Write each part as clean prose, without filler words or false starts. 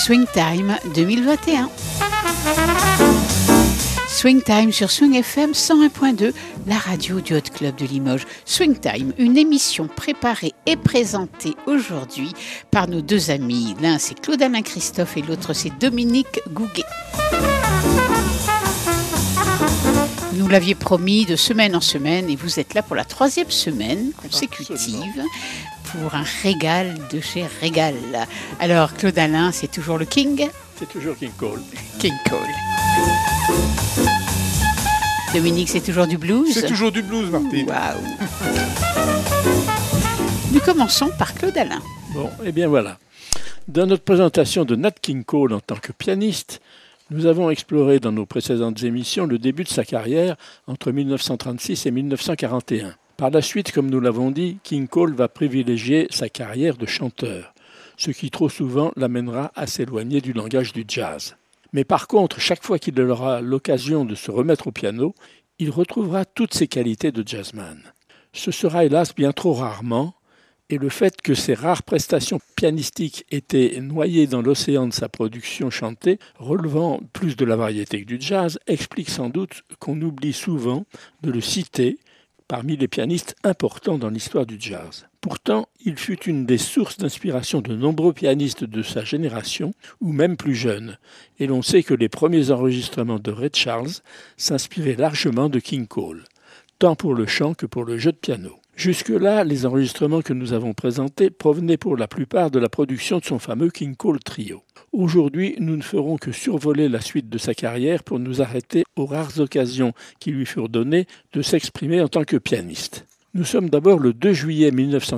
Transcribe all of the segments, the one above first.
Swing Time 2021. Swing Time sur Swing FM 101.2, la radio du Hot Club de Limoges. Swing Time, une émission préparée et présentée aujourd'hui par nos deux amis. L'un c'est Claude-Alain Christophe et l'autre c'est Dominique Gouguet. Vous nous l'aviez promis de semaine en semaine et vous êtes là pour la 3e semaine consécutive pour un régal de chez Régal. Alors Claude-Alain, c'est toujours le King ? C'est toujours King Cole. King Cole. Dominique, c'est toujours du blues ? C'est toujours du blues, Martine. Waouh. Nous commençons par Claude-Alain. Bon, et bien voilà. Dans notre présentation de Nat King Cole en tant que pianiste, nous avons exploré dans nos précédentes émissions le début de sa carrière entre 1936 et 1941. Par la suite, comme nous l'avons dit, King Cole va privilégier sa carrière de chanteur, ce qui trop souvent l'amènera à s'éloigner du langage du jazz. Mais par contre, chaque fois qu'il aura l'occasion de se remettre au piano, il retrouvera toutes ses qualités de jazzman. Ce sera hélas bien trop rarement, et le fait que ses rares prestations pianistiques étaient noyées dans l'océan de sa production chantée, relevant plus de la variété que du jazz, explique sans doute qu'on oublie souvent de le citer parmi les pianistes importants dans l'histoire du jazz. Pourtant, il fut une des sources d'inspiration de nombreux pianistes de sa génération, ou même plus jeunes, et l'on sait que les premiers enregistrements de Ray Charles s'inspiraient largement de King Cole, tant pour le chant que pour le jeu de piano. Jusque-là, les enregistrements que nous avons présentés provenaient pour la plupart de la production de son fameux King Cole Trio. Aujourd'hui, nous ne ferons que survoler la suite de sa carrière pour nous arrêter aux rares occasions qui lui furent données de s'exprimer en tant que pianiste. Nous sommes d'abord le 2 juillet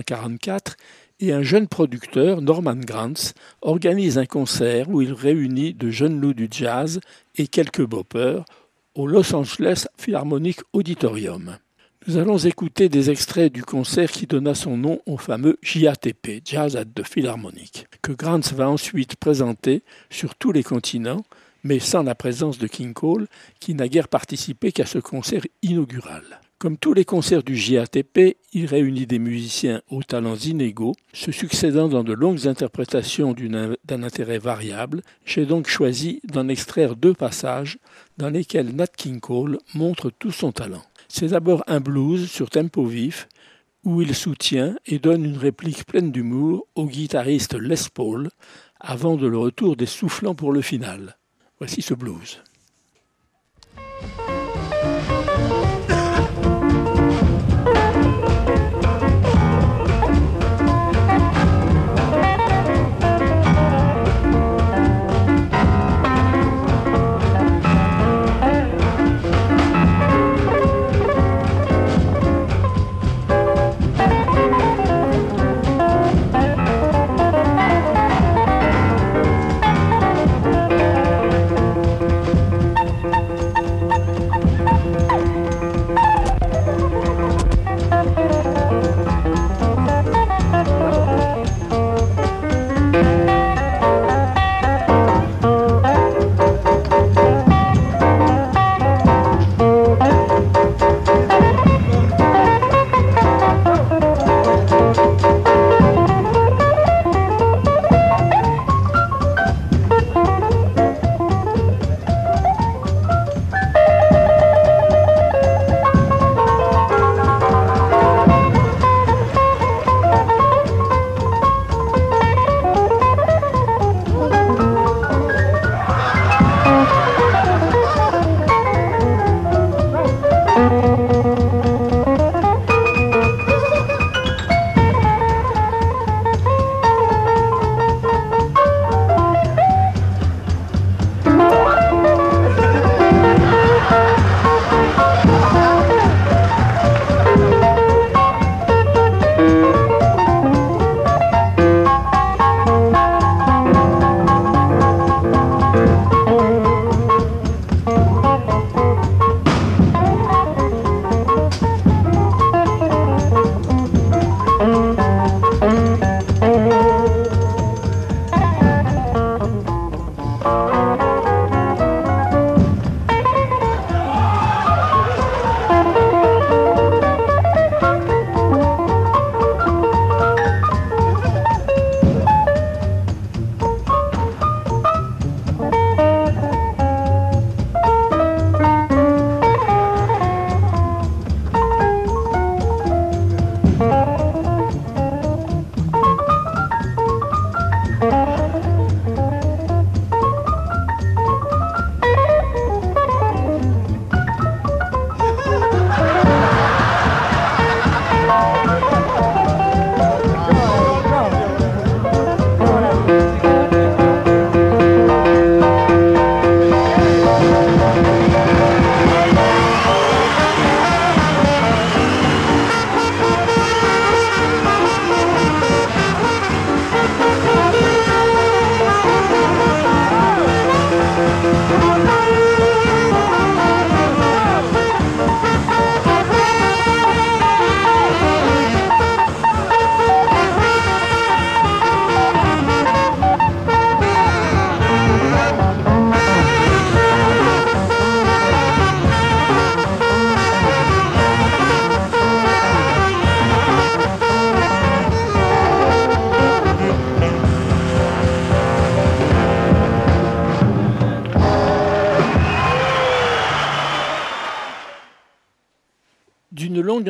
1944 et un jeune producteur, Norman Granz, organise un concert où il réunit de jeunes loups du jazz et quelques boppers au Los Angeles Philharmonic Auditorium. Nous allons écouter des extraits du concert qui donna son nom au fameux JATP, Jazz at the Philharmonic, que Granz va ensuite présenter sur tous les continents, mais sans la présence de King Cole, qui n'a guère participé qu'à ce concert inaugural. Comme tous les concerts du JATP, il réunit des musiciens aux talents inégaux, se succédant dans de longues interprétations d'un intérêt variable. J'ai donc choisi d'en extraire 2 passages dans lesquels Nat King Cole montre tout son talent. C'est d'abord un blues sur tempo vif, où il soutient et donne une réplique pleine d'humour au guitariste Les Paul, avant le retour des soufflants pour le final. Voici ce blues.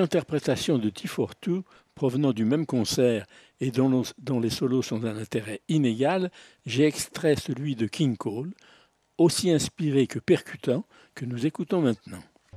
interprétation de T42 provenant du même concert et dont les solos sont d'un intérêt inégal, j'ai extrait celui de King Cole, aussi inspiré que percutant, que nous écoutons maintenant.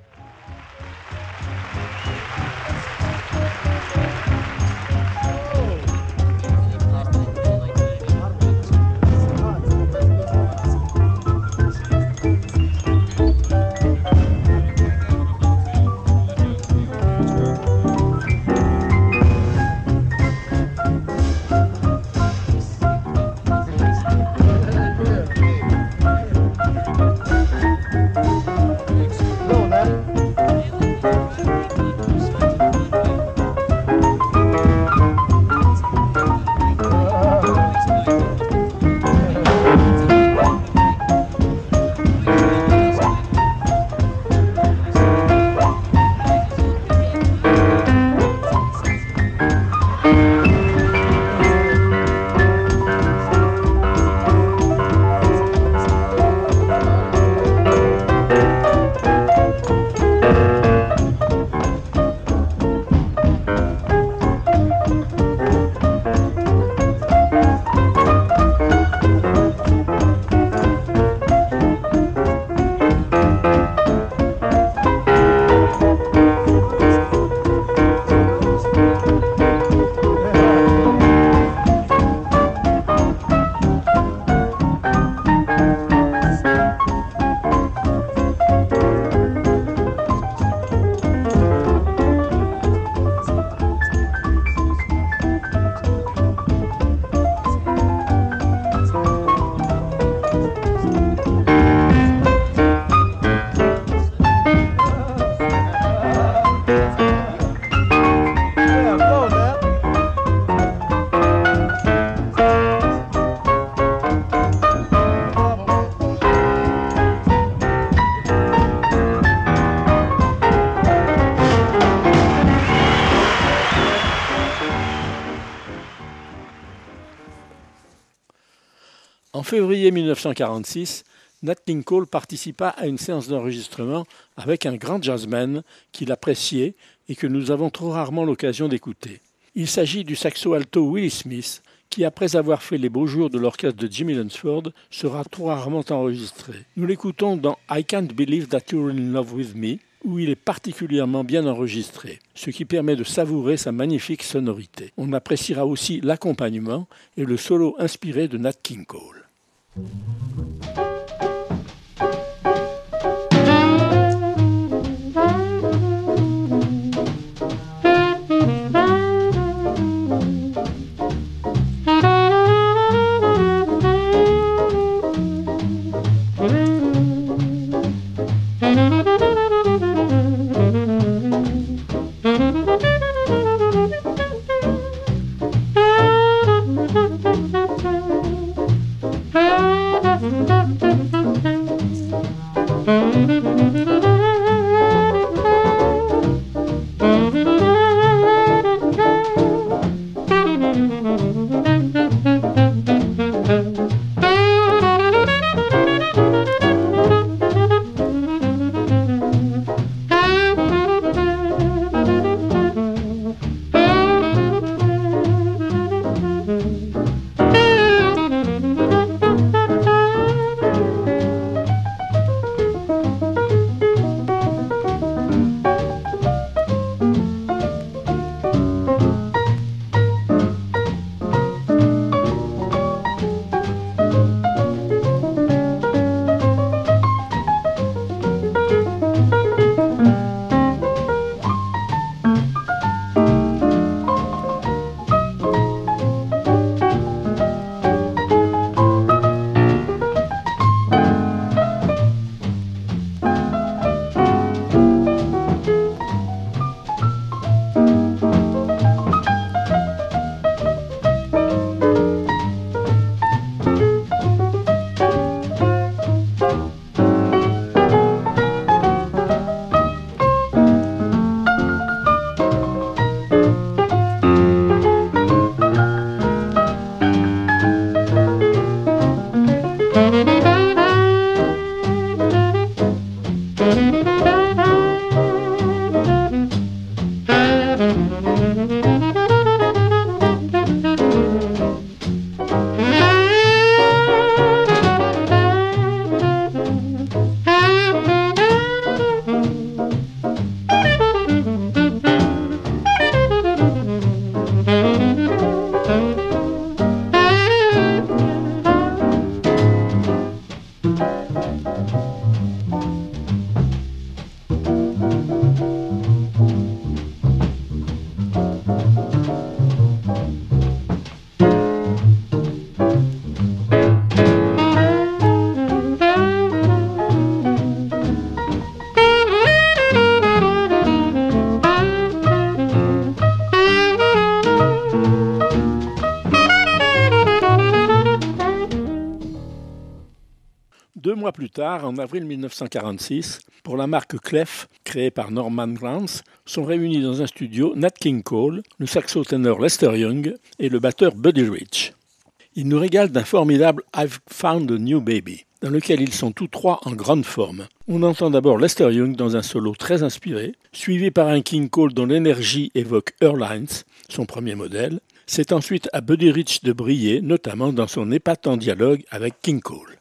En février 1946, Nat King Cole participa à une séance d'enregistrement avec un grand jazzman qu'il appréciait et que nous avons trop rarement l'occasion d'écouter. Il s'agit du saxo alto Willie Smith, qui, après avoir fait les beaux jours de l'orchestre de Jimmy Lunceford, sera trop rarement enregistré. Nous l'écoutons dans I Can't Believe That You're in Love With Me, où il est particulièrement bien enregistré, ce qui permet de savourer sa magnifique sonorité. On appréciera aussi l'accompagnement et le solo inspiré de Nat King Cole. 2 mois plus tard, en avril 1946, pour la marque Clef, créée par Norman Granz, sont réunis dans un studio Nat King Cole, le saxo-ténor Lester Young et le batteur Buddy Rich. Ils nous régalent d'un formidable I've Found a New Baby, dans lequel ils sont tous trois en grande forme. On entend d'abord Lester Young dans un solo très inspiré, suivi par un King Cole dont l'énergie évoque Earl Hines, son premier modèle. C'est ensuite à Buddy Rich de briller, notamment dans son épatant dialogue avec King Cole.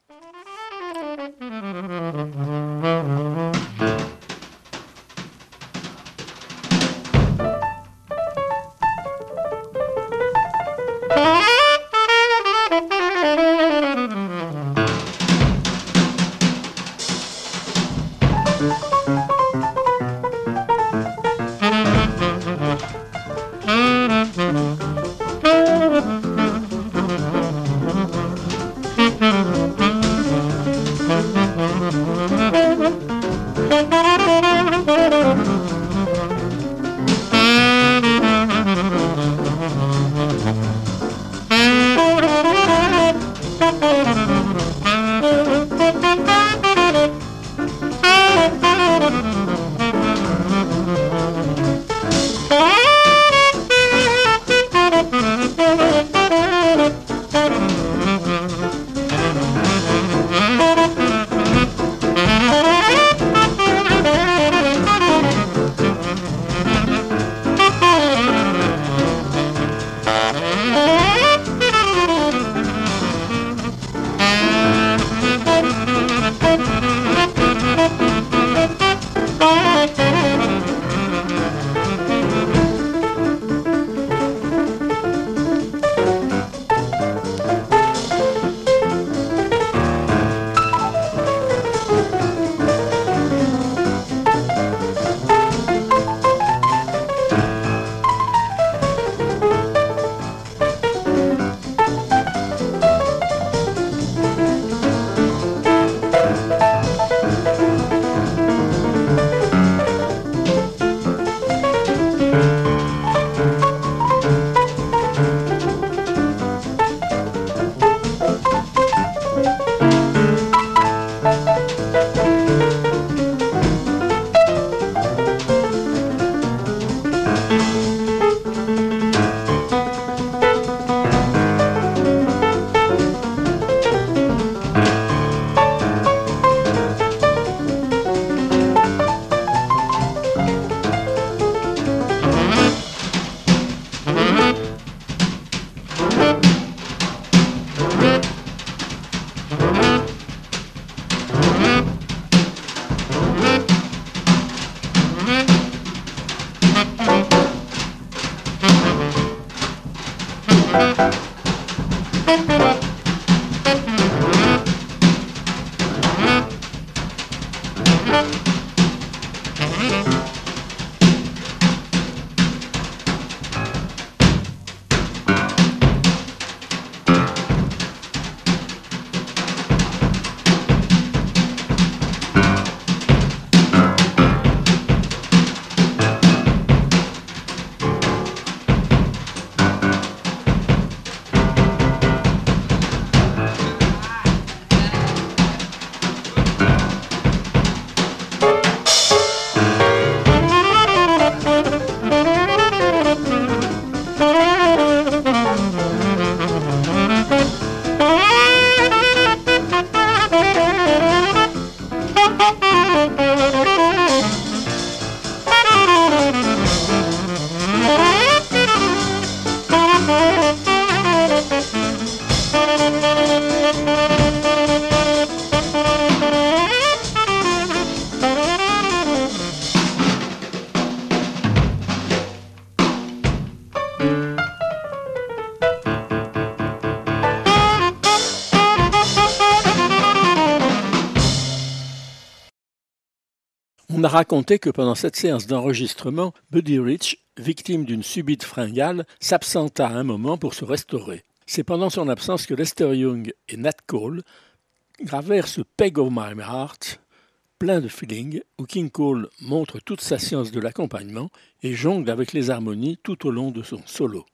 On a raconté que pendant cette séance d'enregistrement, Buddy Rich, victime d'une subite fringale, s'absenta un moment pour se restaurer. C'est pendant son absence que Lester Young et Nat Cole gravèrent ce Peg of My Heart, plein de feeling, où King Cole montre toute sa science de l'accompagnement et jongle avec les harmonies tout au long de son solo.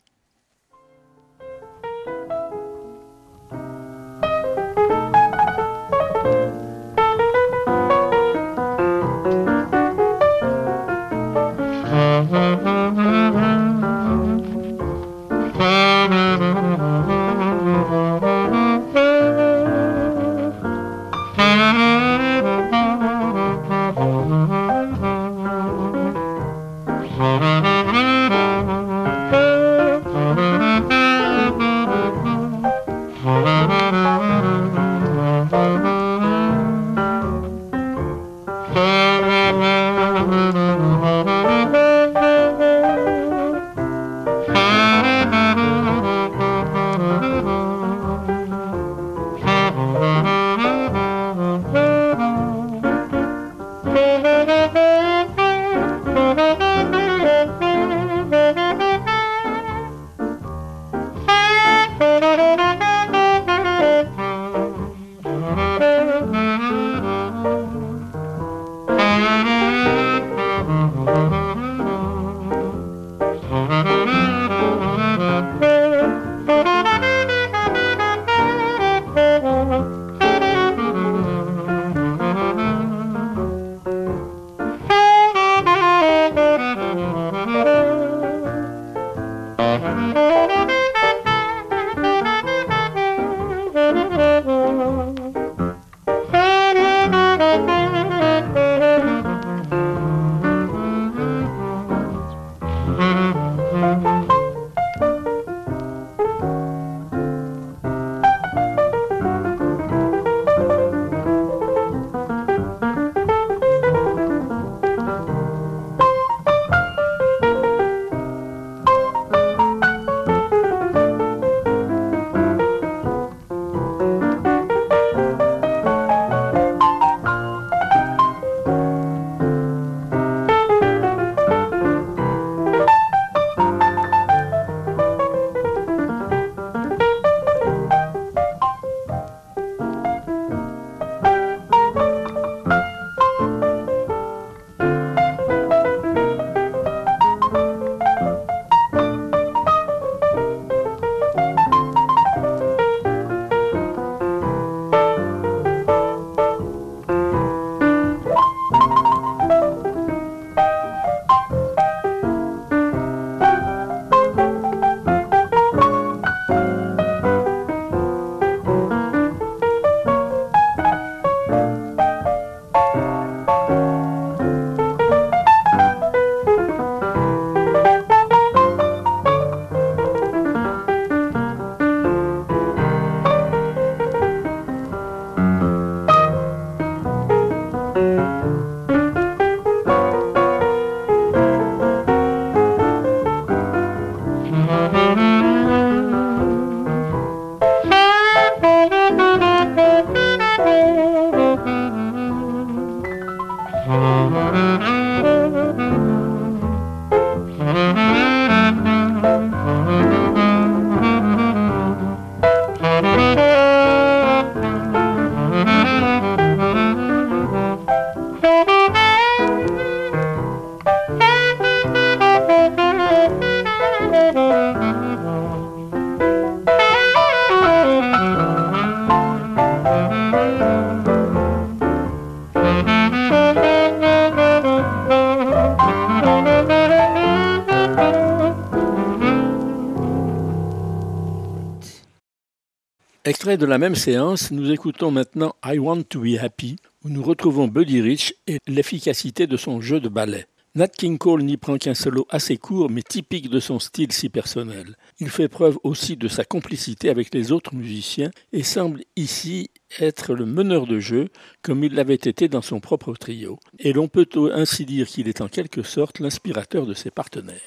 Extrait de la même séance, nous écoutons maintenant I Want to Be Happy, où nous retrouvons Buddy Rich et l'efficacité de son jeu de ballet. Nat King Cole n'y prend qu'un solo assez court mais typique de son style si personnel. Il fait preuve aussi de sa complicité avec les autres musiciens et semble ici être le meneur de jeu comme il l'avait été dans son propre trio. Et l'on peut ainsi dire qu'il est en quelque sorte l'inspirateur de ses partenaires.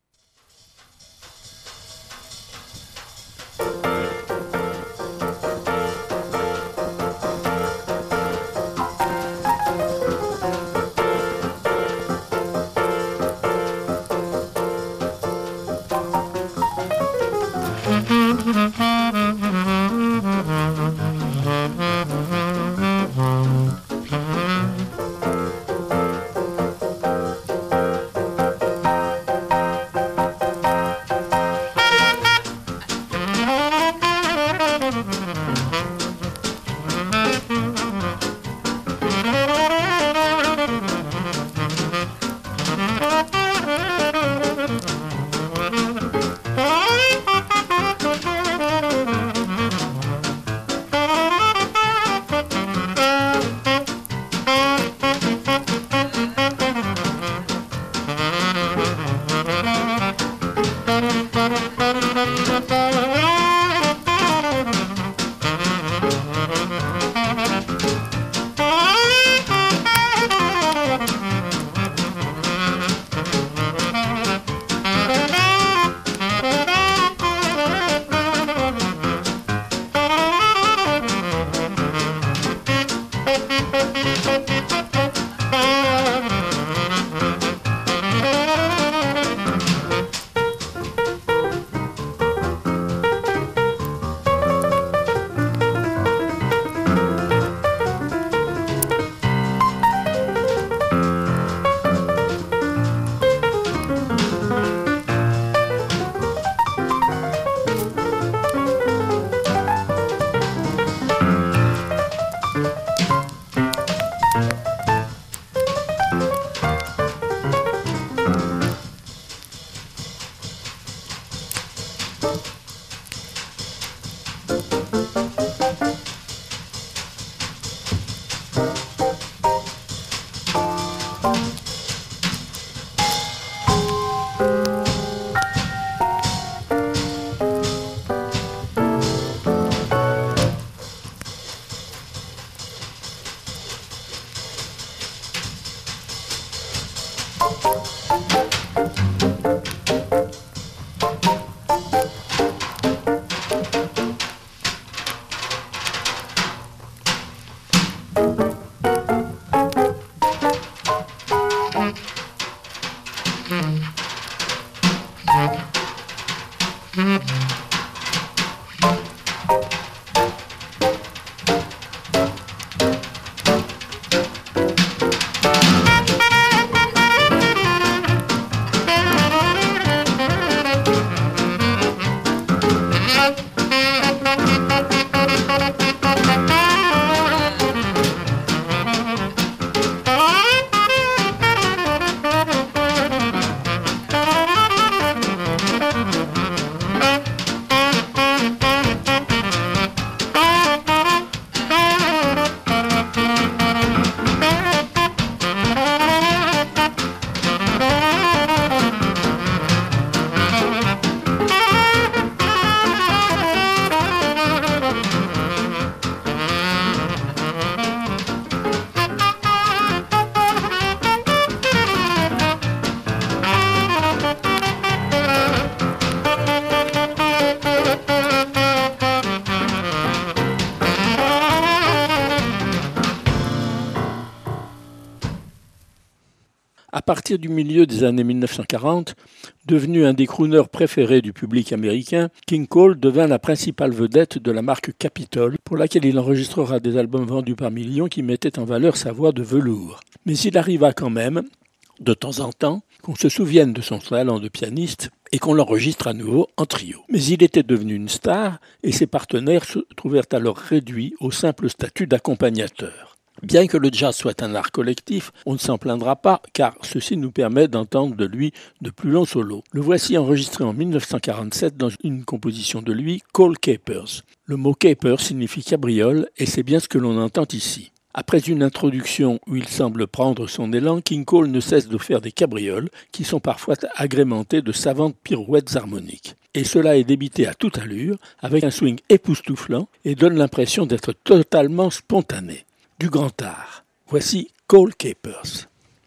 À partir du milieu des années 1940, devenu un des crooners préférés du public américain, King Cole devint la principale vedette de la marque Capitol, pour laquelle il enregistrera des albums vendus par millions qui mettaient en valeur sa voix de velours. Mais il arriva quand même, de temps en temps, qu'on se souvienne de son talent de pianiste et qu'on l'enregistre à nouveau en trio. Mais il était devenu une star et ses partenaires se trouvèrent alors réduits au simple statut d'accompagnateur. Bien que le jazz soit un art collectif, on ne s'en plaindra pas car ceci nous permet d'entendre de lui de plus longs solos. Le voici enregistré en 1947 dans une composition de lui, Cole Capers. Le mot caper signifie cabriole et c'est bien ce que l'on entend ici. Après une introduction où il semble prendre son élan, King Cole ne cesse de faire des cabrioles qui sont parfois agrémentées de savantes pirouettes harmoniques. Et cela est débité à toute allure, avec un swing époustouflant et donne l'impression d'être totalement spontané. Du grand art. Voici Cole Capers.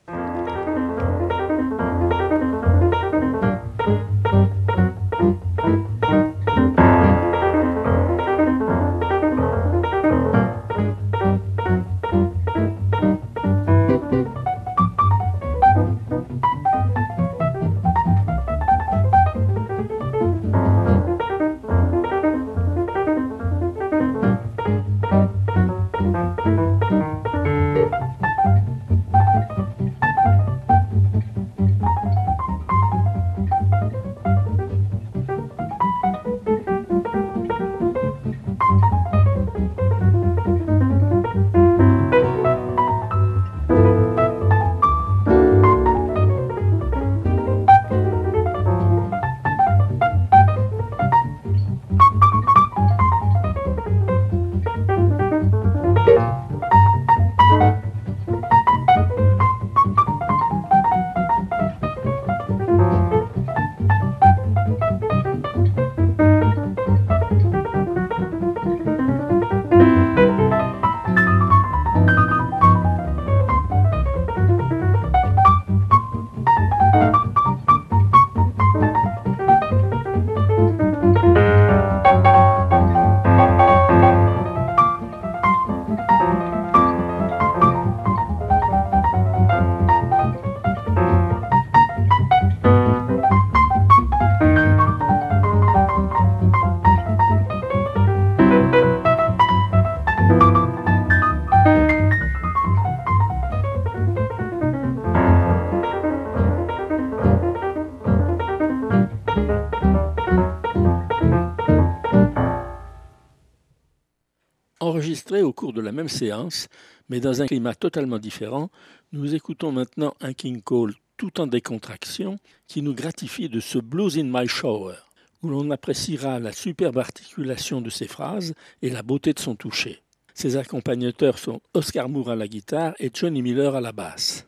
Enregistré au cours de la même séance, mais dans un climat totalement différent, nous écoutons maintenant un King Cole tout en décontraction qui nous gratifie de ce Blues in My Shower, où l'on appréciera la superbe articulation de ses phrases et la beauté de son toucher. Ses accompagnateurs sont Oscar Moore à la guitare et Johnny Miller à la basse.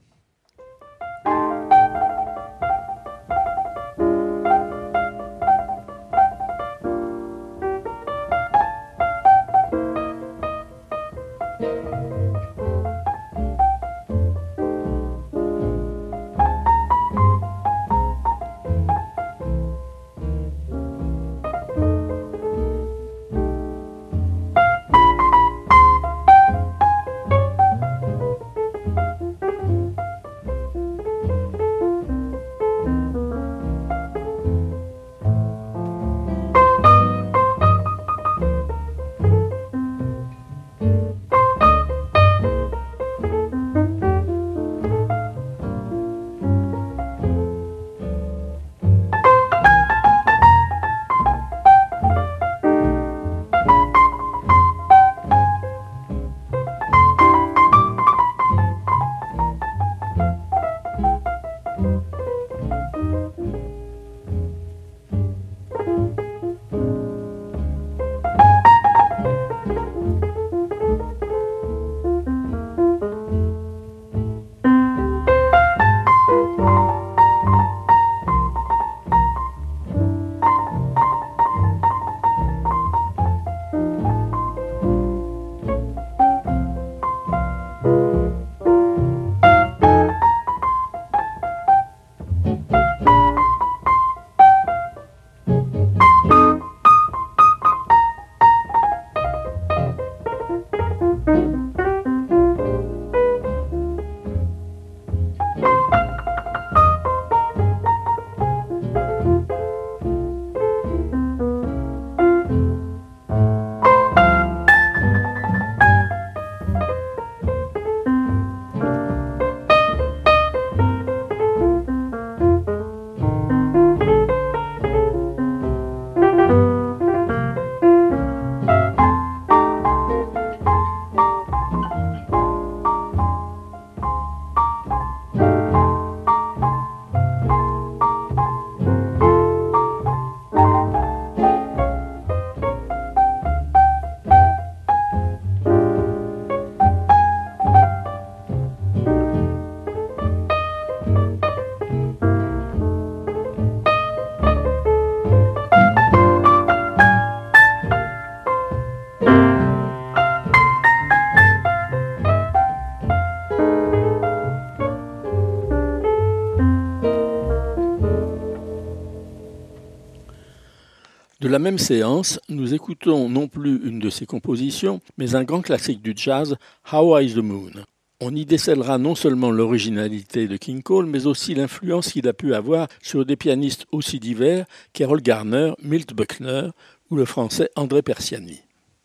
De la même séance, nous écoutons non plus une de ses compositions, mais un grand classique du jazz, How High is the Moon. On y décèlera non seulement l'originalité de King Cole, mais aussi l'influence qu'il a pu avoir sur des pianistes aussi divers qu'Errol Garner, Milt Buckner ou le français André Persiani.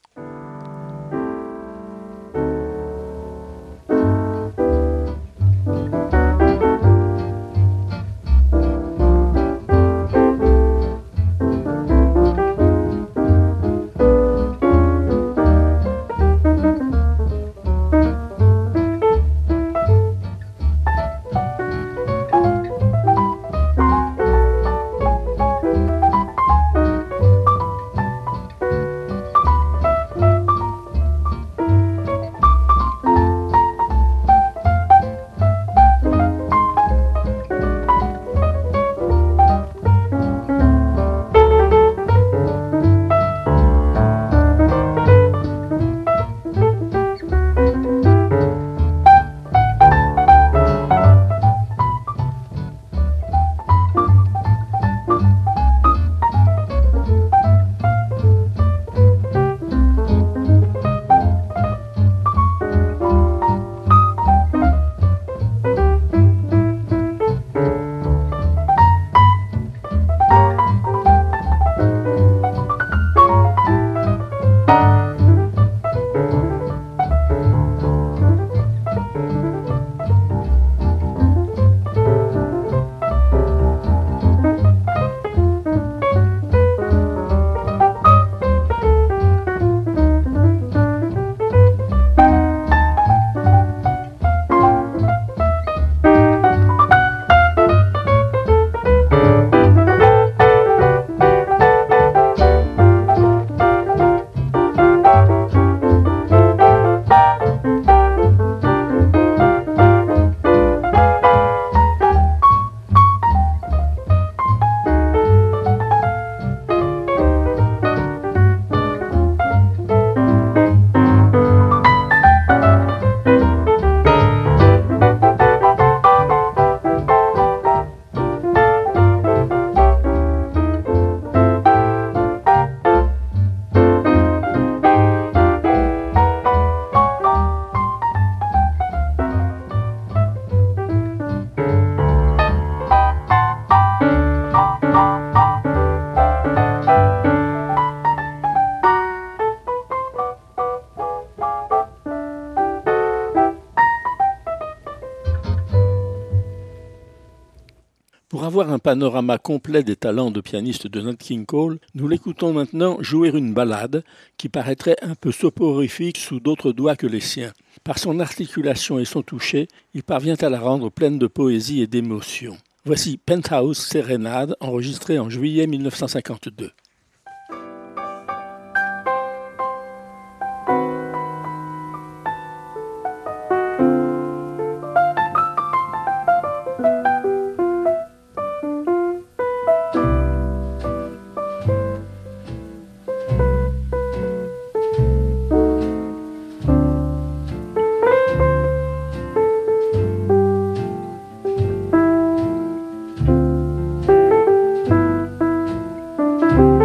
Pour avoir un panorama complet des talents de pianiste de Nat King Cole, nous l'écoutons maintenant jouer une ballade qui paraîtrait un peu soporifique sous d'autres doigts que les siens. Par son articulation et son toucher, il parvient à la rendre pleine de poésie et d'émotion. Voici Penthouse Sérénade, enregistrée en juillet 1952. Thank you.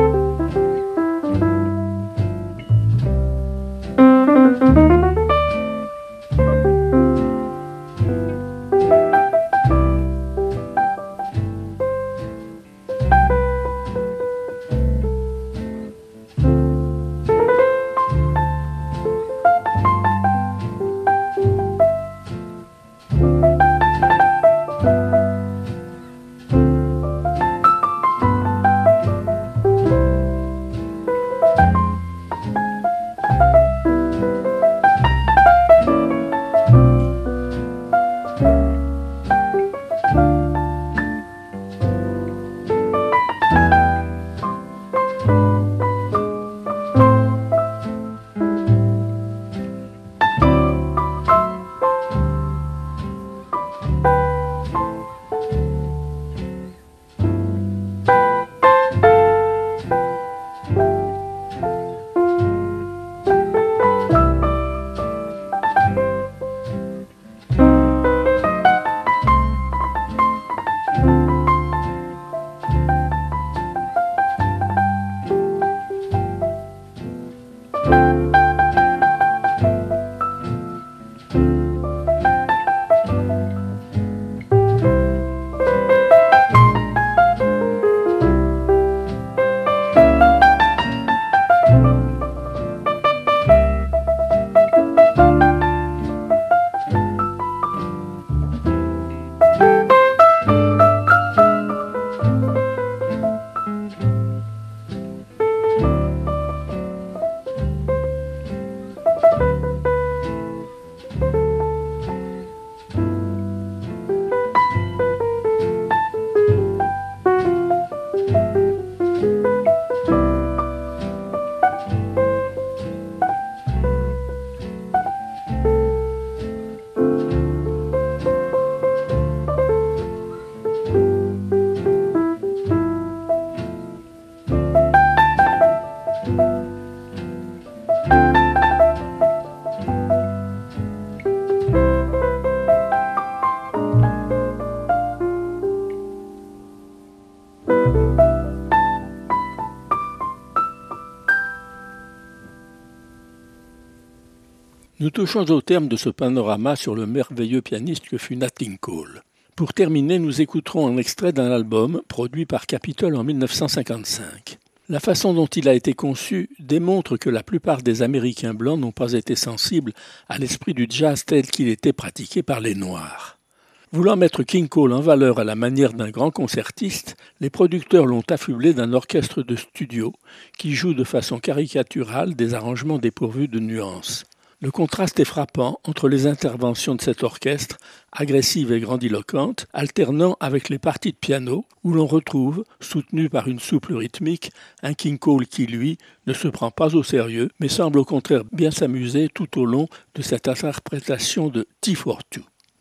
Nous touchons au terme de ce panorama sur le merveilleux pianiste que fut Nat King Cole. Pour terminer, nous écouterons un extrait d'un album produit par Capitol en 1955. La façon dont il a été conçu démontre que la plupart des Américains blancs n'ont pas été sensibles à l'esprit du jazz tel qu'il était pratiqué par les Noirs. Voulant mettre King Cole en valeur à la manière d'un grand concertiste, les producteurs l'ont affublé d'un orchestre de studio qui joue de façon caricaturale des arrangements dépourvus de nuances. Le contraste est frappant entre les interventions de cet orchestre, agressives et grandiloquentes, alternant avec les parties de piano, où l'on retrouve, soutenu par une souple rythmique, un King Cole qui, lui, ne se prend pas au sérieux, mais semble au contraire bien s'amuser tout au long de cette interprétation de Tea for Two.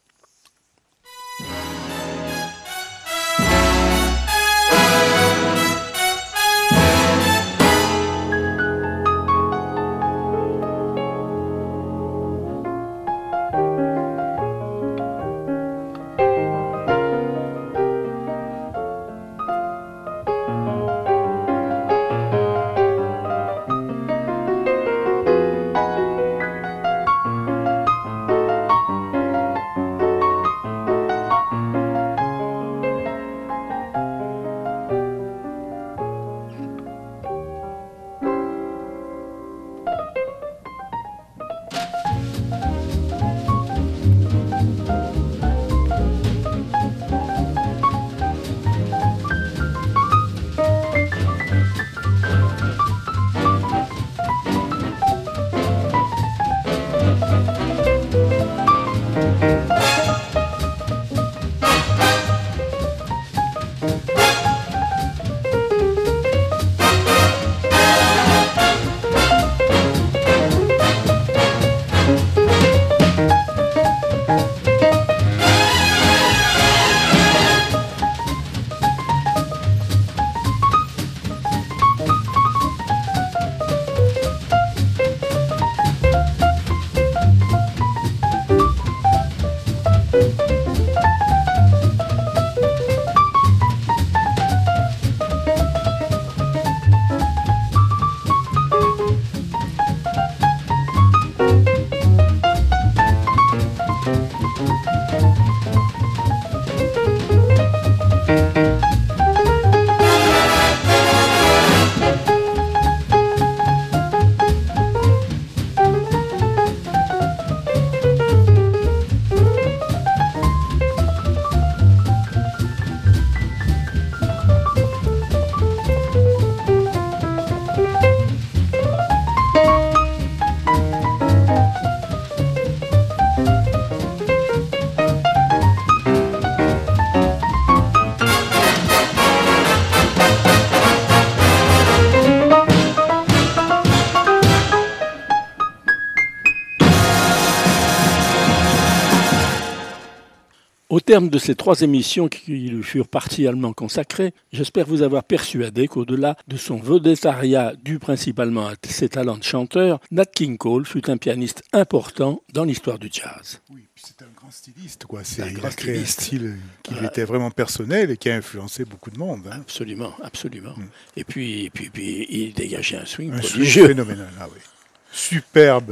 Au terme de ces 3 émissions qui lui furent partiellement consacrées, j'espère vous avoir persuadé qu'au-delà de son vedettariat dû principalement à ses talents de chanteur, Nat King Cole fut un pianiste important dans l'histoire du jazz. Oui, puis c'est un grand styliste, quoi. Il a créé un style qui lui était vraiment personnel et qui a influencé beaucoup de monde. Hein. Absolument, absolument. Et puis, il dégageait un swing prodigieux. Swing phénoménal, ah oui. Superbe.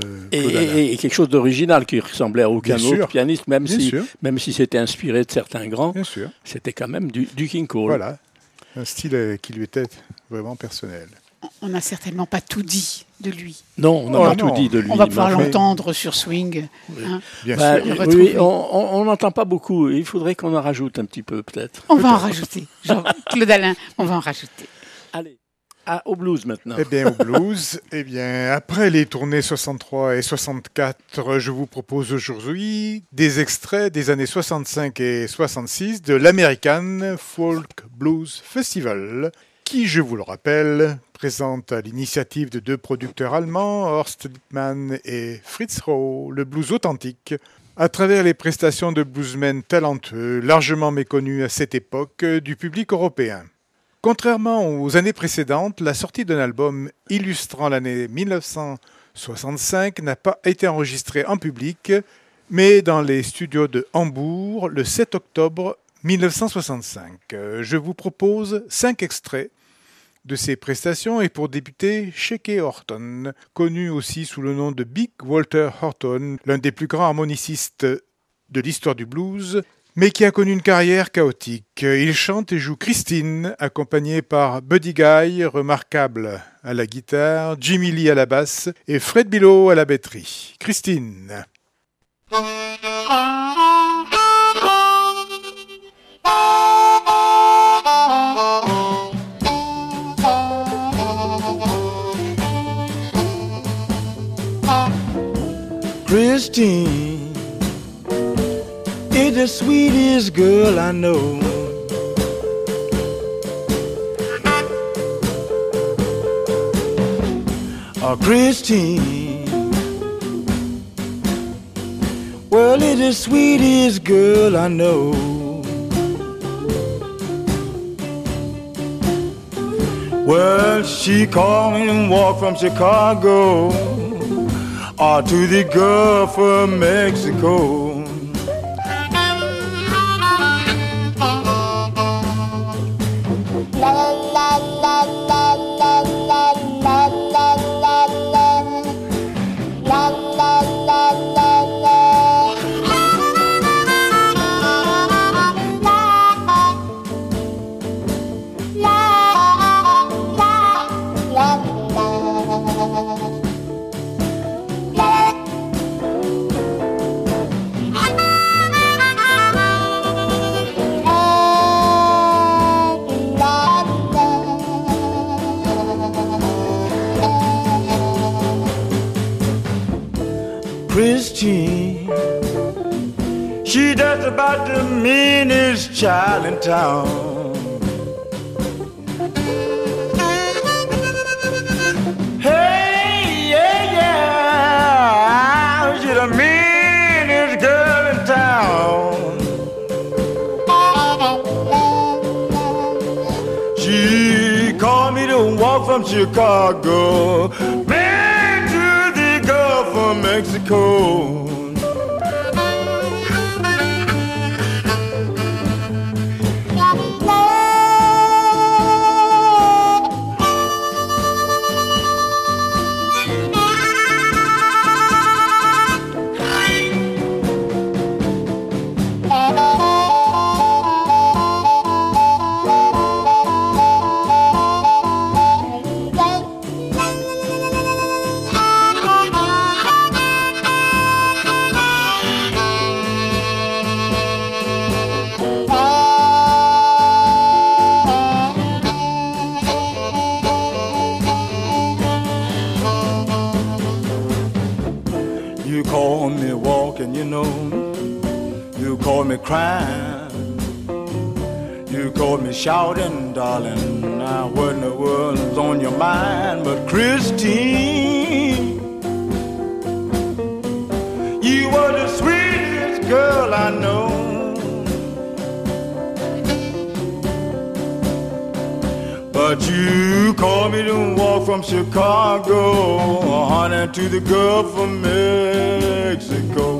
Et quelque chose d'original qui ressemblait à aucun autre pianiste, même si c'était inspiré de certains grands, c'était quand même du King Cole. Voilà, un style qui lui était vraiment personnel. On n'a certainement pas tout dit de lui. Non, on n'a pas tout dit de lui. On va pouvoir l'entendre sur Swing. Oui. Hein, bien sûr. Oui, on n'entend pas beaucoup. Il faudrait qu'on en rajoute un petit peu, peut-être. On va en rajouter. Claude Alain, on va en rajouter. Allez. Au blues maintenant. Eh bien, au blues, après les tournées 63 et 64, je vous propose aujourd'hui des extraits des années 65 et 66 de l'American Folk Blues Festival, qui, je vous le rappelle, présente à l'initiative de 2 producteurs allemands, Horst Lippmann et Fritz Rau, le blues authentique, à travers les prestations de bluesmen talentueux, largement méconnus à cette époque du public européen. Contrairement aux années précédentes, la sortie d'un album illustrant l'année 1965 n'a pas été enregistrée en public, mais dans les studios de Hambourg le 7 octobre 1965. Je vous propose 5 extraits de ses prestations et pour débuter Shaky Horton, connu aussi sous le nom de Big Walter Horton, l'un des plus grands harmonicistes de l'histoire du blues, mais qui a connu une carrière chaotique. Il chante et joue Christine, accompagné par Buddy Guy, remarquable à la guitare, Jimmy Lee à la basse et Fred Billow à la batterie. Christine. Christine is the sweetest girl I know. Oh, Christine, well, it's the sweetest girl I know. Well, she called me and walked from Chicago to the Gulf of Mexico. Christine, she just about the meanest child in town. Hey, yeah, yeah, she's the meanest girl in town. She called me to walk from Chicago from Mexico. Crying, you called me shouting, darling. Now what in the world's on your mind? But Christine, you were the sweetest girl I know. But you called me to walk from Chicago, honey, to the Gulf of Mexico.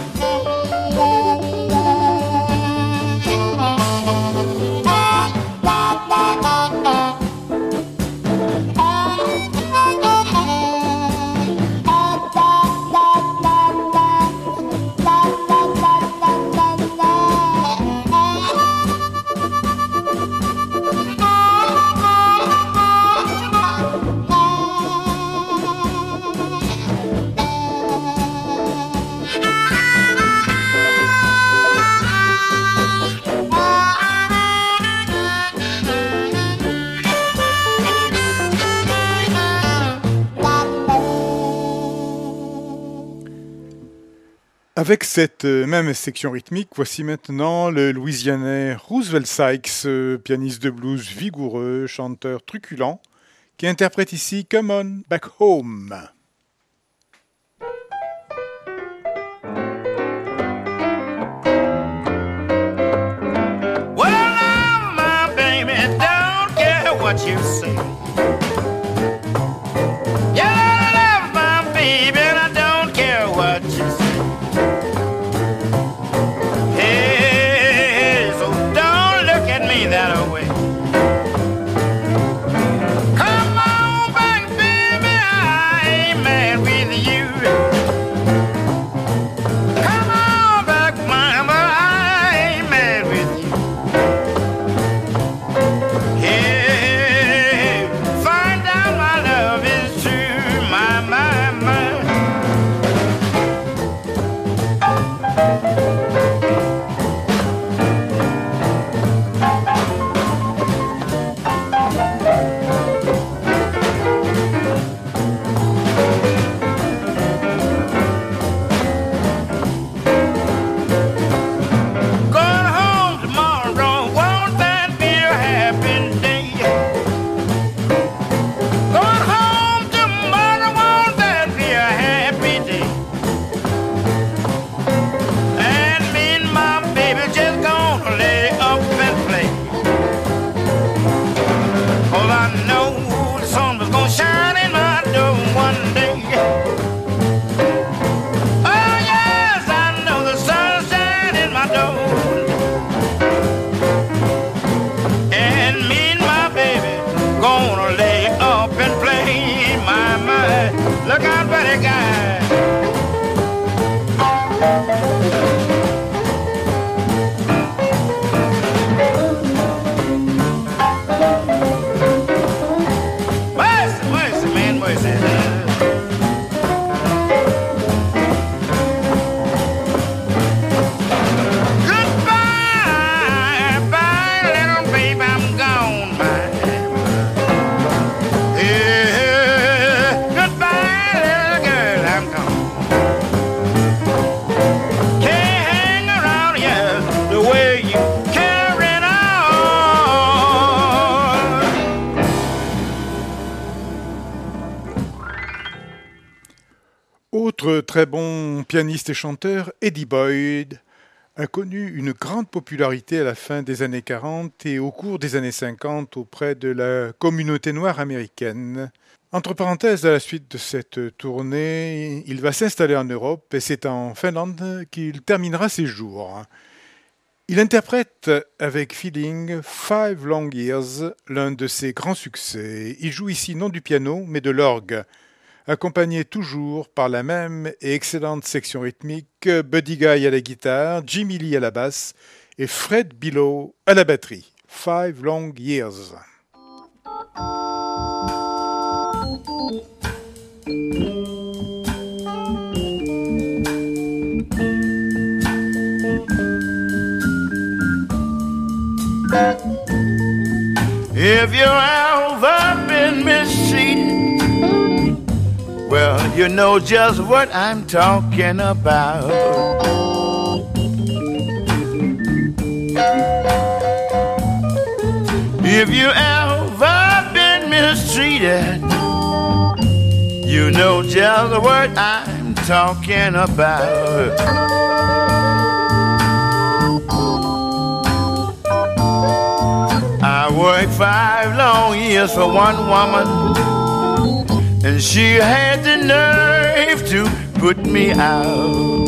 Avec cette même section rythmique, voici maintenant le Louisianais Roosevelt Sykes, pianiste de blues vigoureux, chanteur truculent, qui interprète ici Come On Back Home. Well, now, my baby, don't care what you say. You love my baby, and I don't care what you say. Hey, so don't look at me that way. out, buddy guy. Mercy, mercy, man, mercy. Goodbye, bye, little baby, I'm gone, bye. Yeah, goodbye, little girl, I'm gone. Can't hang around here the way you carrying on. Autre très bon pianiste et chanteur, Eddie Boyd, a connu une grande popularité à la fin des années 40 et au cours des années 50 auprès de la communauté noire américaine. Entre parenthèses, à la suite de cette tournée, il va s'installer en Europe et c'est en Finlande qu'il terminera ses jours. Il interprète avec feeling Five Long Years, l'un de ses grands succès. Il joue ici non du piano mais de l'orgue, accompagné toujours par la même et excellente section rythmique, Buddy Guy à la guitare, Jimmy Lee à la basse et Fred Below à la batterie. Five Long Years. If you've ever been mistreated, well, you know just what I'm talking about. If you ever been mistreated, you know just what I'm talking about. I worked 5 long years for one woman, and she had the nerve to put me out.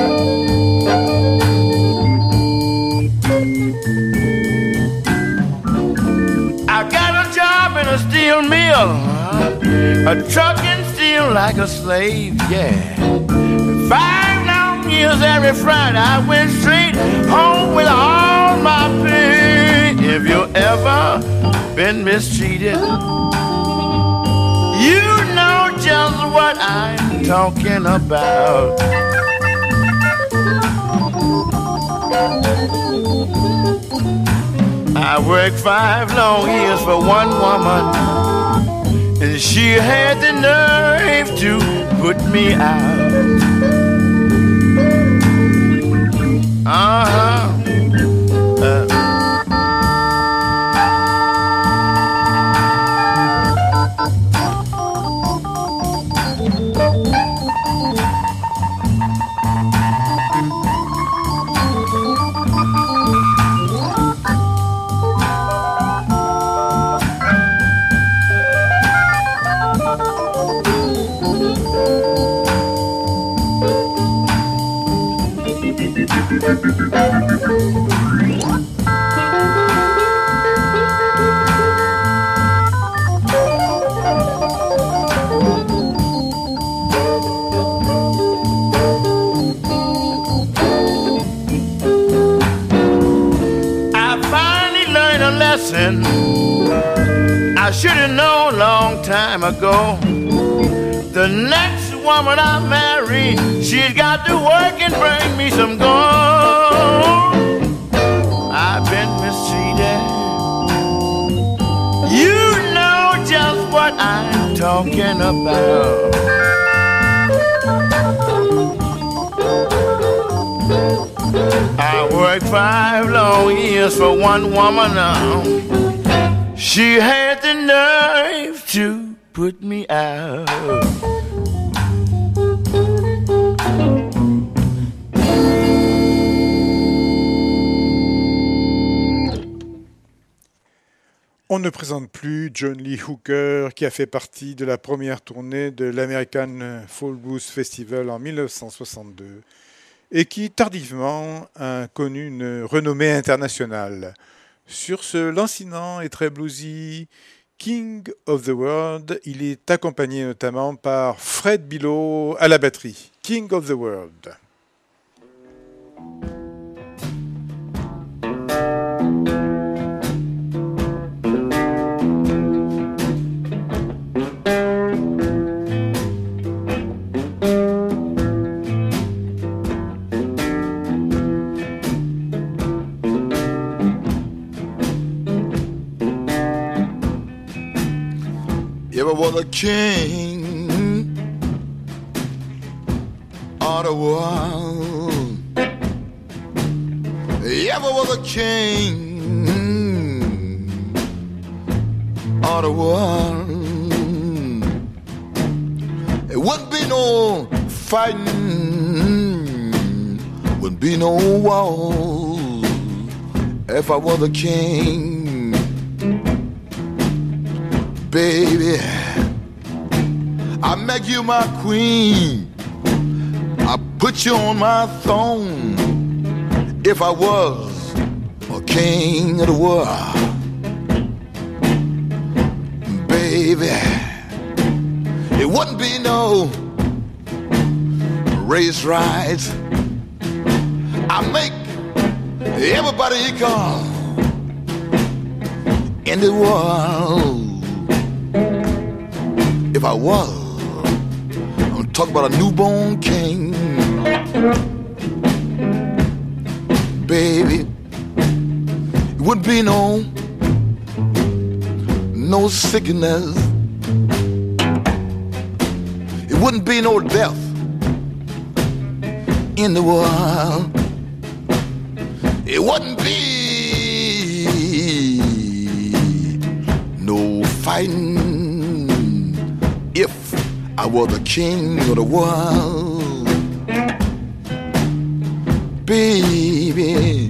I got a job in a steel mill, a trucking steel like a slave, yeah. 5 long years every Friday, I went straight home with all my pay. If you ever been mistreated, you know just what I'm talking about. I worked 5 long years for one woman, and she had the nerve to put me out. I should have known a long time ago. The next woman I marry, she's got to work and bring me some gold. I've been mistreated. You know just what I'm talking about. I worked 5 long years for one woman now. She had the nerve to put me out. On ne présente plus John Lee Hooker, qui a fait partie de la première tournée de l'American Folk Blues Festival en 1962 et qui tardivement a connu une renommée internationale. Sur ce lancinant et très bluesy King of the World. Il est accompagné notamment par Fred Bilot à la batterie. King of the World. You ever was a king of the world. You ever was a king of the world. It wouldn't be no fighting, wouldn't be no war if I was a king. Baby, I make you my queen. I put you on my throne. If I was a king of the world, baby, it wouldn't be no race riots. I make everybody equal in the world. If I was, I'm talking about a newborn king. Baby, it wouldn't be no sickness. It wouldn't be no death in the world. It wouldn't be no fighting if I was the king of the world, baby.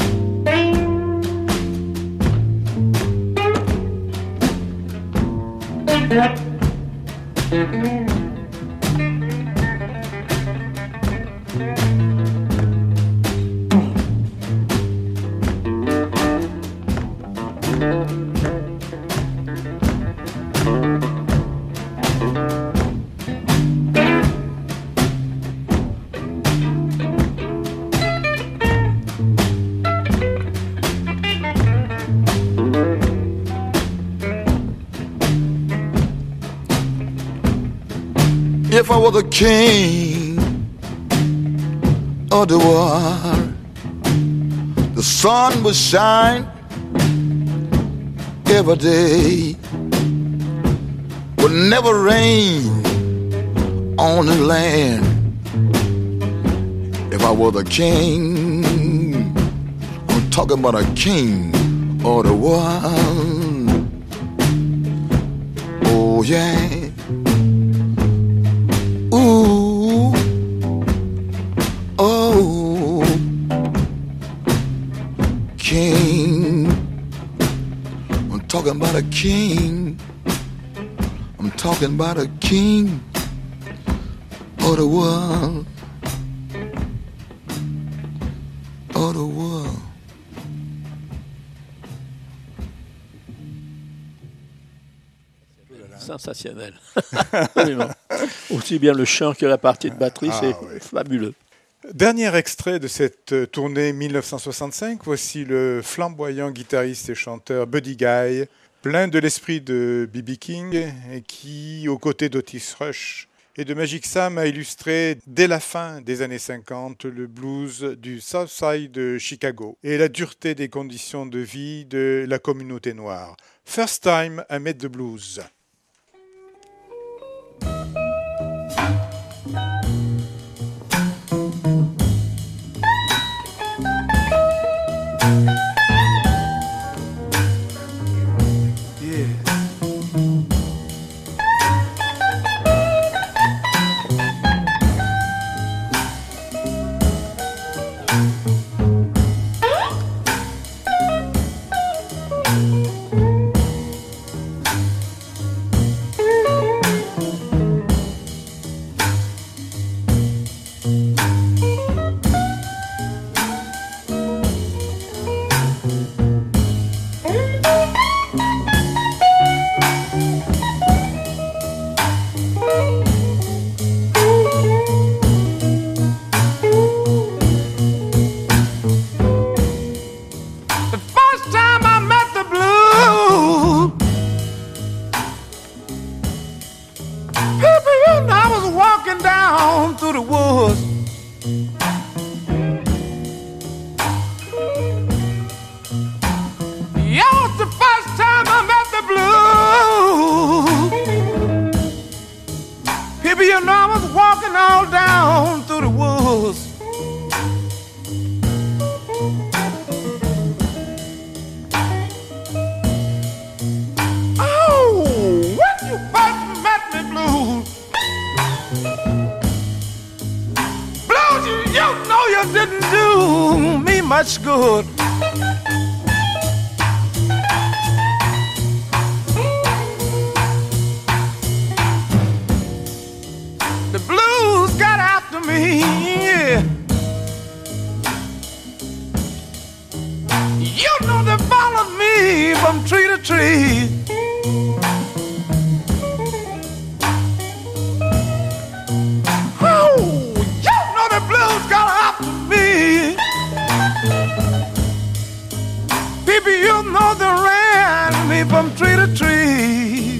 If I were the king of the world, the sun would shine every day, would never rain on the land. If I were the king, I'm talking about a king of the world. Oh yeah. Ooh, oh, king. I'm talking about a king. I'm talking about a king of the world. Of the world. Sensationnel. Absolument. Aussi bien le chant que la partie de batterie, c'est fabuleux. Dernier extrait de cette tournée 1965, voici le flamboyant guitariste et chanteur Buddy Guy, plein de l'esprit de B.B. King, et qui, aux côtés d'Otis Rush et de Magic Sam, a illustré dès la fin des années 50 le blues du South Side de Chicago et la dureté des conditions de vie de la communauté noire. First Time I Met the Blues. didn't do me much good. The blues got after me. You know they followed me from tree to tree. Oh, you know the blues got after me. People, you know they ran me from tree to tree.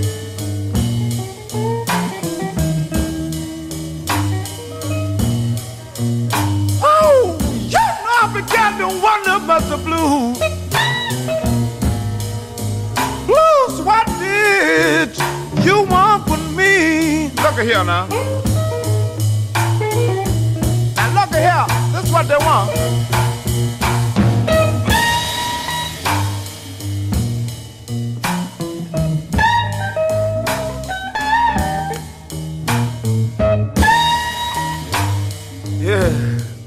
Oh, you know I began to wonder about the blues. Blues, what did you want with me? Look at here now. Now look at here. This is what they want. Yeah.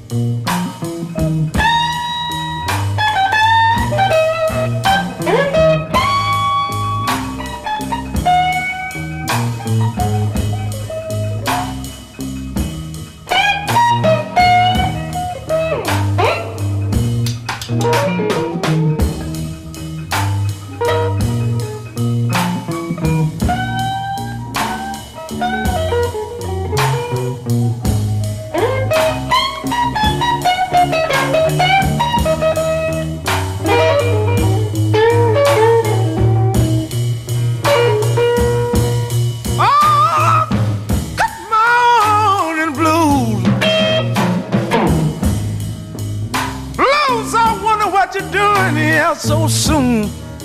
So soon.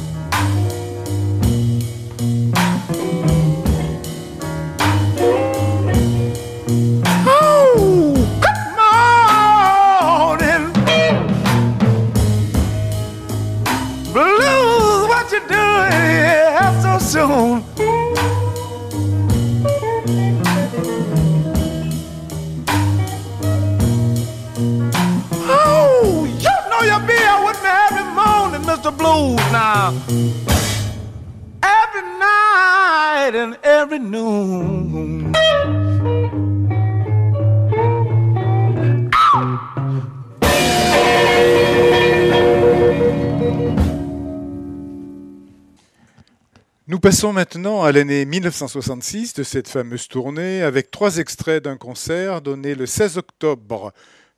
Oh, good morning. Blues, what you doing here so soon? Oh, you know you'll be here with me every morning, Mr. Blues, now. Every night and every noon. Nous passons maintenant à l'année 1966 de cette fameuse tournée avec 3 extraits d'un concert donné le 16 octobre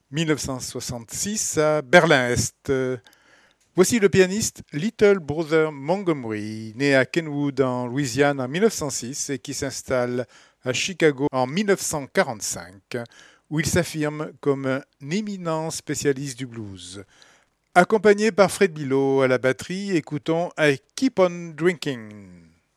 1966 à Berlin-Est. Voici le pianiste Little Brother Montgomery, né à Kenwood en Louisiane en 1906 et qui s'installe à Chicago en 1945, où il s'affirme comme un éminent spécialiste du blues. Accompagné par Fred Bilot à la batterie, écoutons I Keep on Drinking.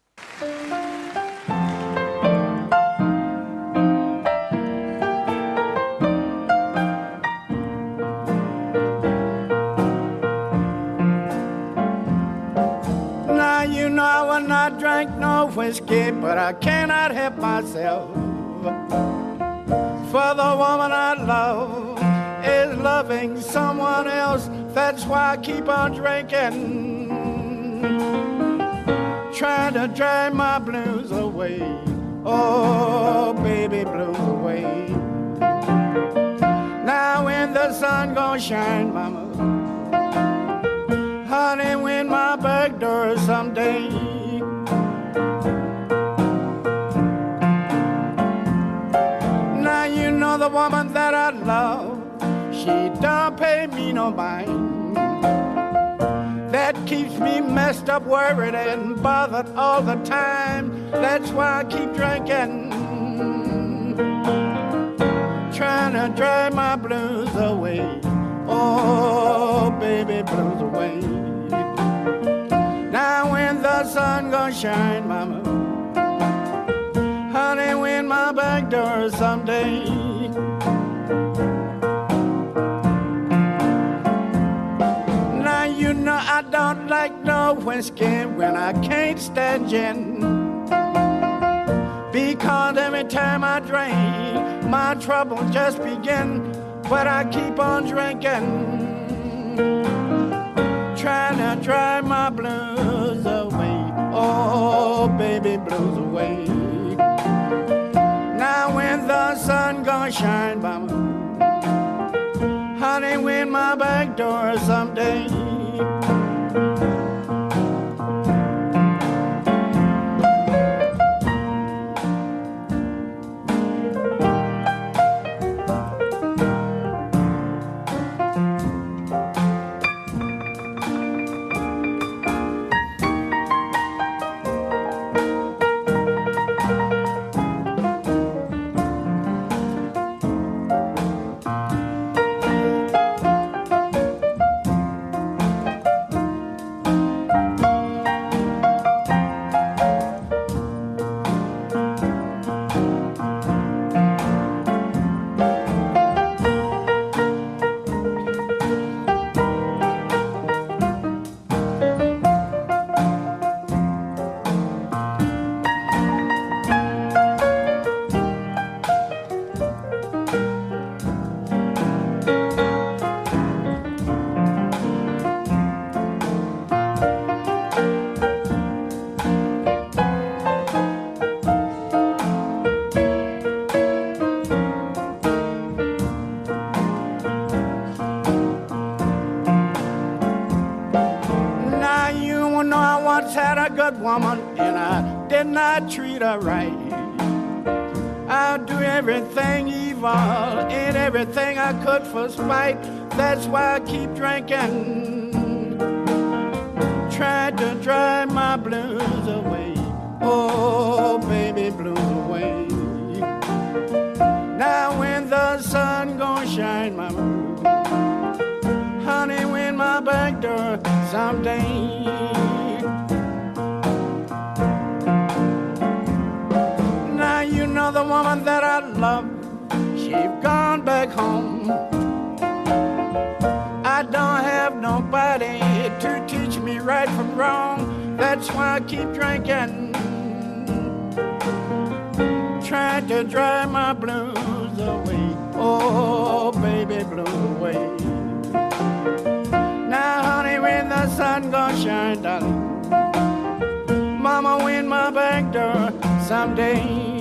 Now you know I will not drink no whiskey, but I cannot help myself. For the woman I love is loving someone else. That's why I keep on drinking, trying to drive my blues away. Oh, baby, blues away. Now when the sun gon' shine, mama, honey, when my back door someday. Now you know the woman that I love, she don't pay me no mind. That keeps me messed up, worried and bothered all the time. That's why I keep drinking, trying to drive my blues away. Oh, baby, blues away. Now when the sun gonna shine, mama, honey, when my back door someday. Now you know I don't like no whiskey when I can't stand gin, because every time I drink, my trouble just begin. but I keep on drinking, trying to drive my blues away. Oh, baby, blues away. Now when the sun gonna shine by me, honey, when my back door someday. Woman, and I did not treat her right. I'll do everything evil and everything I could for spite. That's why I keep drinking, tried to drive my blues away. Oh, baby, blues away. Now when the sun gonna shine my moon, honey, when my back door someday. The woman that I love, she's gone back home. I don't have nobody to teach me right from wrong. That's why I keep drinking, trying to drive my blues away. Oh, baby, blues away. Now, honey, when the sun gonna shine, darling, mama, when my back door someday.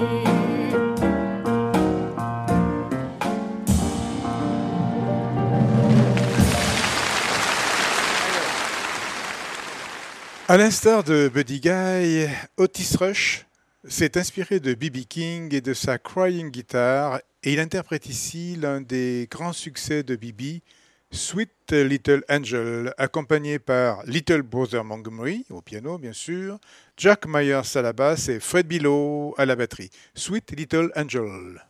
À l'instar de Buddy Guy, Otis Rush s'est inspiré de B.B. King et de sa crying guitar et il interprète ici l'un des grands succès de B.B., Sweet Little Angel, accompagné par Little Brother Montgomery au piano bien sûr, Jack Myers à la basse et Fred Below à la batterie. Sweet Little Angel.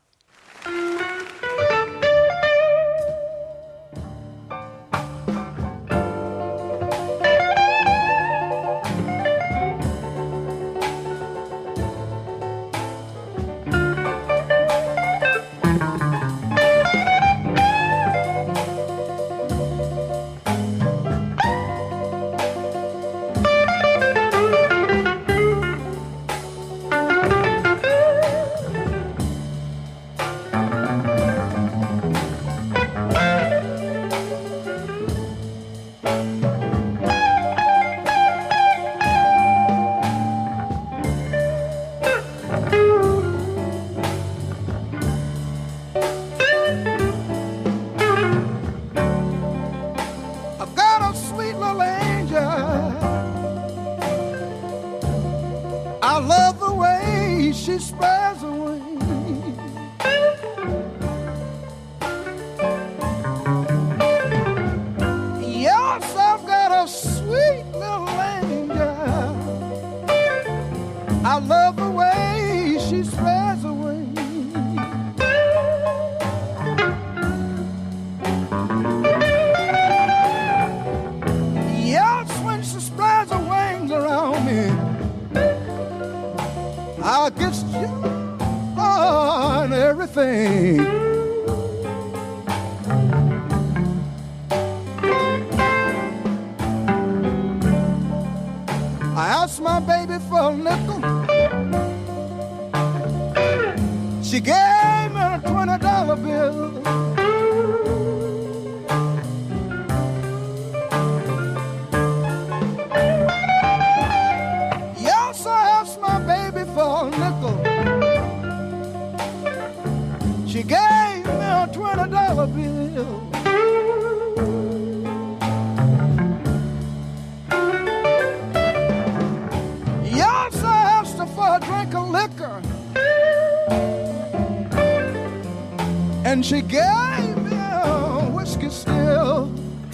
She gave me a $20 bill. She gave me a $20 bill. Yes, I asked her for a drink of liquor, and she gave me a whiskey still.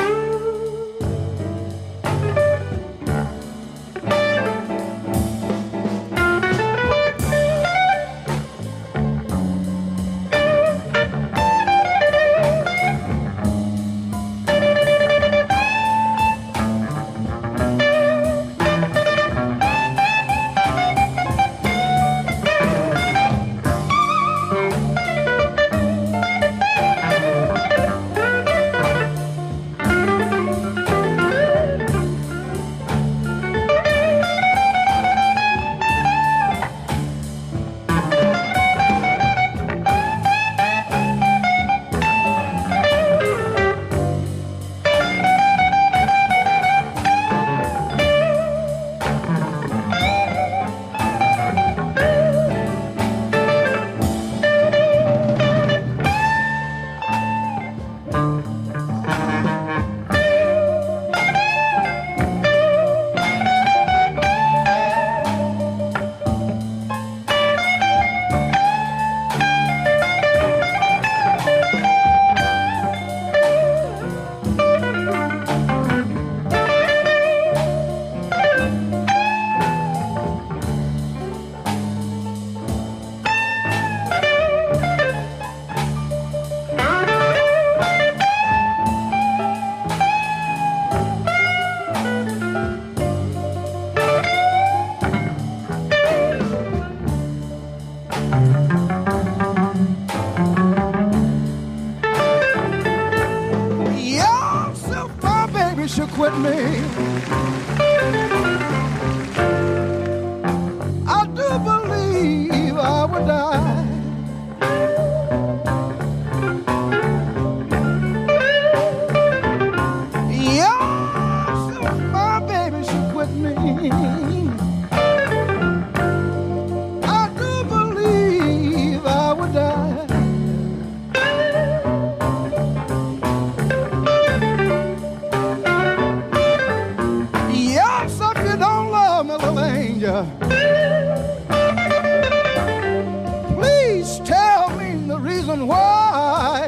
Quit me. I do believe I would die. Yes, if my baby should quit me, I do believe I would die. Please tell me the reason why.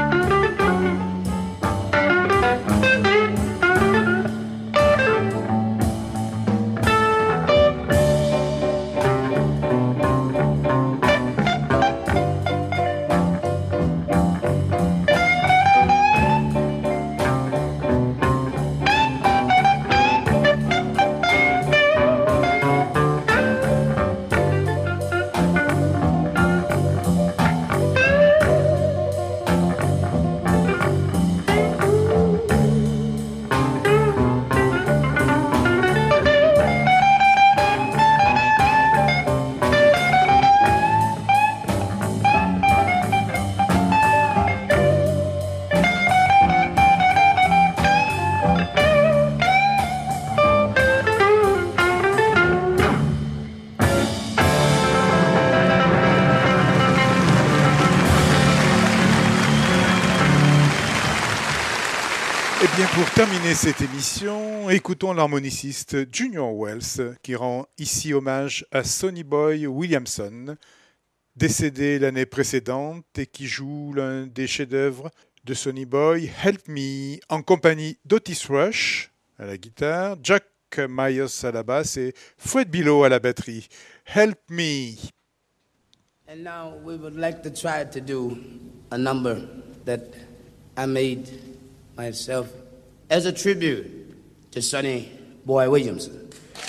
Pour terminer cette émission, écoutons l'harmoniciste Junior Wells qui rend ici hommage à Sonny Boy Williamson, décédé l'année précédente et qui joue l'un des chefs-d'œuvre de Sonny Boy, Help Me, en compagnie d'Otis Rush à la guitare, Jack Myers à la basse et Fred Below à la batterie. Help Me. And now we would like to try to do a number that I made myself as a tribute to Sonny Boy Williamson.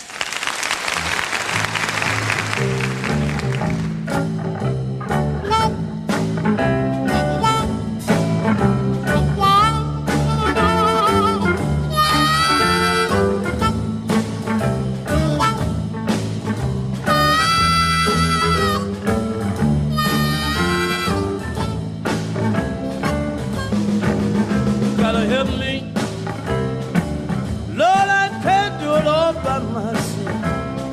Gotta help me, Lord, I can't do it all by myself.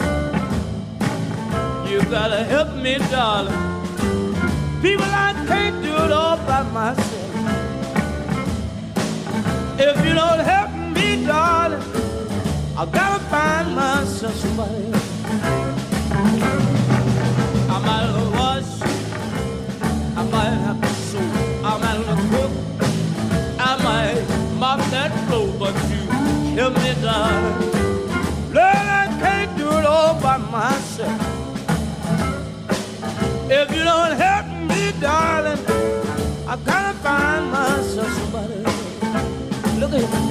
You gotta help me, darling. People, I can't by myself. If you don't help me, darling, I gotta find myself somebody. I might have wash, I might have to sew, I might have to cook, I might mop that floor, but you help me, darling. Lord, I can't do it all by myself. If you don't help me, darling, I gotta find myself somebody. Look at him.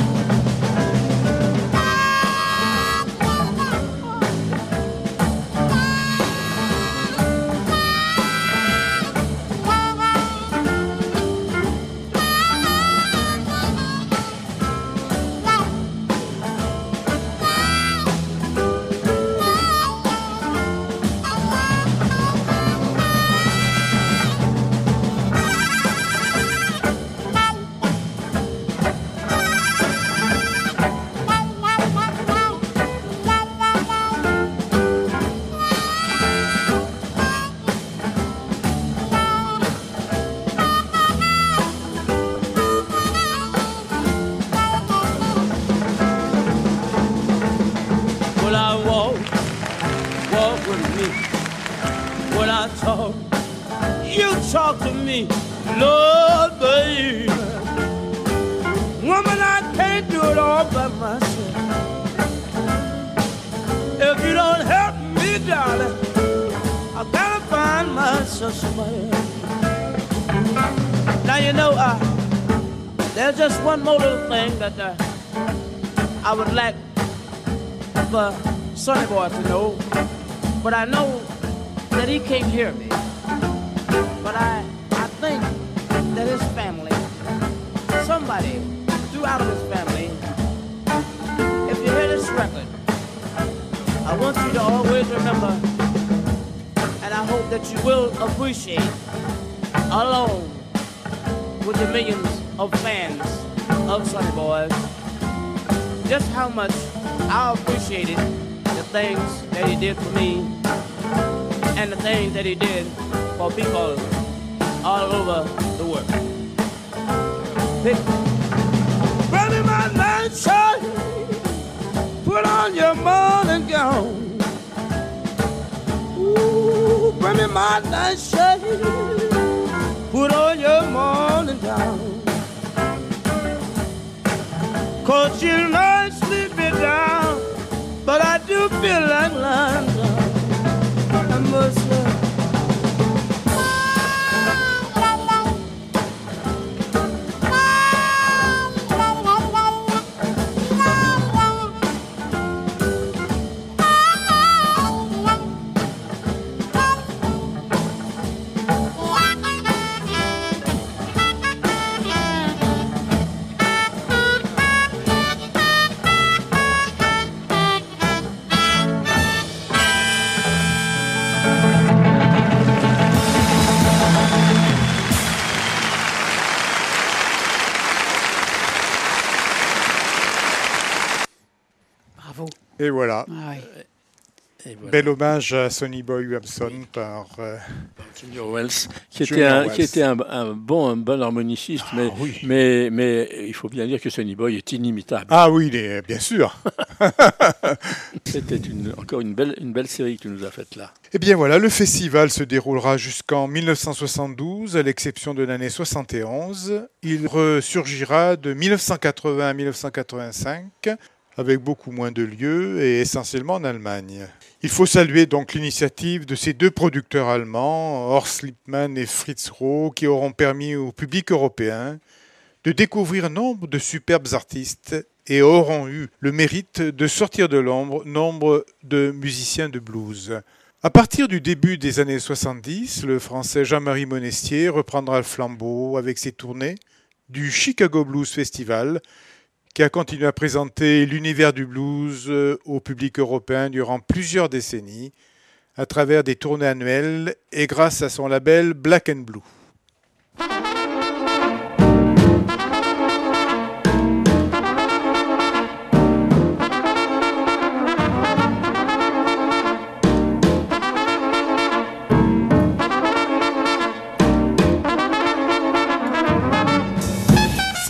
Talk to me, Lord, baby. Woman, I can't do it all by myself. If you don't help me, darling, I gotta find myself somebody. Now you know, there's just one more little thing that I would like for Sonny Boy to know, but I know that he can't hear me. But I think that his family, somebody throughout his family, if you hear this record, I want you to always remember, and I hope that you will appreciate, along with the millions of fans of Sonny Boy, just how much I appreciated the things that he did for me and the things that he did for people all over the world. Run in my night shirt, put on your morning gown. Ooh, bring me my night shirt, put on your morning gown. 'Cause you might sleep me down, but I do feel like lying down. I must Et voilà. Ah ouais. Et voilà. Bel hommage à Sonny Boy Williamson par Junior Wells, qui Junior était un bon harmoniciste, Ah, mais il faut bien dire que Sonny Boy est inimitable. Ah oui, bien sûr. C'était encore une belle série que tu nous as faite là. Eh bien voilà, le festival se déroulera jusqu'en 1972, à l'exception de l'année 71. Il ressurgira de 1980 à 1985, avec beaucoup moins de lieux et essentiellement en Allemagne. Il faut saluer donc l'initiative de ces deux producteurs allemands, Horst Lippmann et Fritz Roh, qui auront permis au public européen de découvrir nombre de superbes artistes et auront eu le mérite de sortir de l'ombre nombre de musiciens de blues. À partir du début des années 70, le Français Jean-Marie Monestier reprendra le flambeau avec ses tournées du Chicago Blues Festival, qui a continué à présenter l'univers du blues au public européen durant plusieurs décennies, à travers des tournées annuelles et grâce à son label Black and Blue.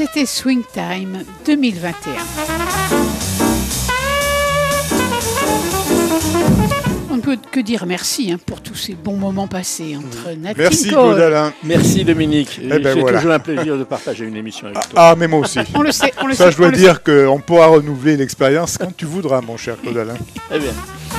c'était Swing Time 2021. On ne peut que dire merci pour tous ces bons moments passés entre Nat King Merci Cole. Claude Alain. Merci Dominique. ben C'est voilà. toujours un plaisir de partager une émission avec toi. Ah, mais moi aussi. On le sait, on le Ça, sait. je dois on le dire qu'on pourra renouveler l'expérience quand tu voudras, mon cher Claude Alain. Très bien.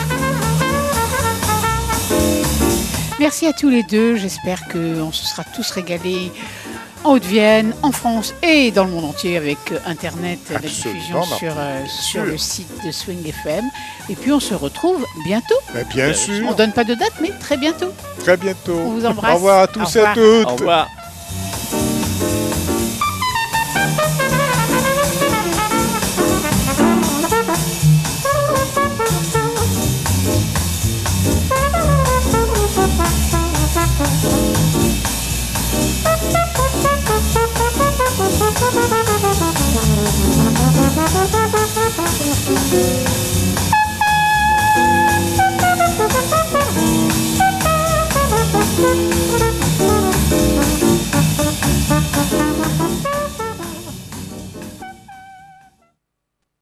Merci à tous les deux. J'espère qu'on se sera tous régalés en Haute-Vienne, en France et dans le monde entier avec Internet, la diffusion sur le site de Swing FM. Et puis on se retrouve bientôt. Bien sûr. On ne donne pas de date, mais très bientôt. Très bientôt. On vous embrasse. Au revoir à tous Au et à revoir. toutes. Au revoir.